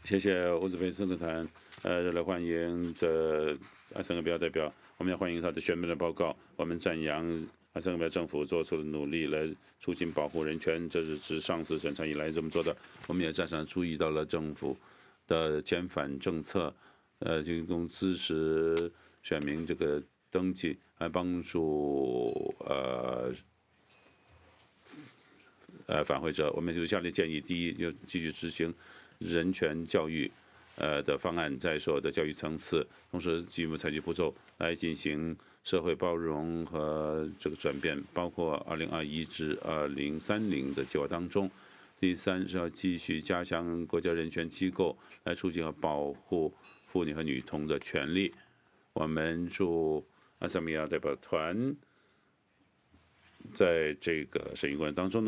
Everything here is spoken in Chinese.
谢谢乌兹别克斯坦热烈欢迎这阿森纳比亚代表，我们要欢迎他的全面的报告。我们赞扬阿森纳比亚政府做出的努力来促进保护人权，这是自上次审查以来这么做的。我们也再三注意到了政府的遣返政策，提供支持选民这个登记，来帮助返回者。我们有下列建议：第一，就继续执行人权教育的方案，在所有的教育层次，同时进一步采取步骤来进行社会包容和这个转变，包括2021至2030的计划当中。第三是要继续加强国家人权机构来促进和保护妇女和女童的权利。我们祝阿萨米亚代表团在这个审议过程当中呢。